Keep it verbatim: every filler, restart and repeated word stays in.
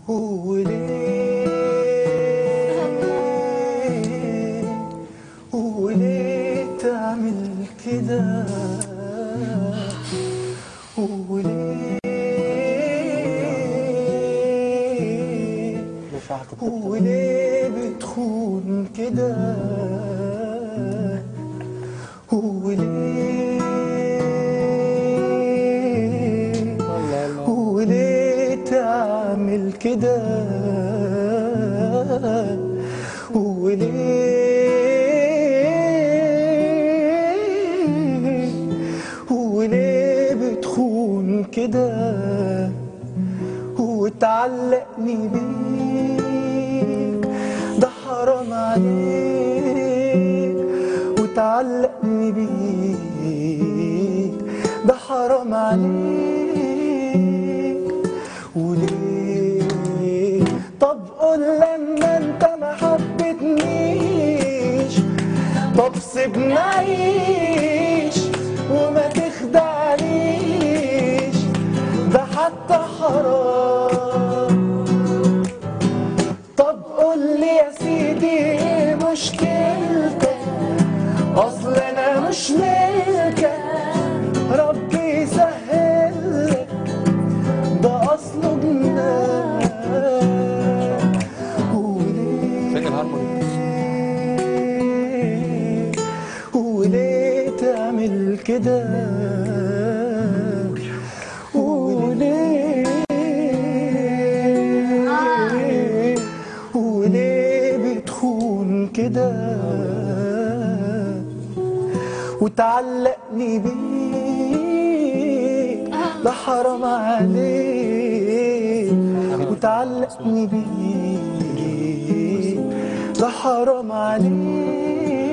وليه وليه تعمل كده؟ وليه وليه بتخون كده؟ وليه وليه تعمل كده؟ وليه وليه بتخون كده وتعلقني بيك؟ ده حرام عليك وتعلقني بيك، ده حرام عليك. وليه؟ طب قول لما انت ما حبتنيش، طب سيبني اعيش وما تخدعنيش، ده حتى حرام. طب قول لي يا سيدي ايه مشكلتك؟ اصل انا مش ملكك، ربي يسهلك، ده اصله جنان. وليه وليه تعمل كده؟ وليه وليه بتخون كده وتعلقني بيك؟ ده حرام عليك وتعلقني بيك، ده حرام عليك.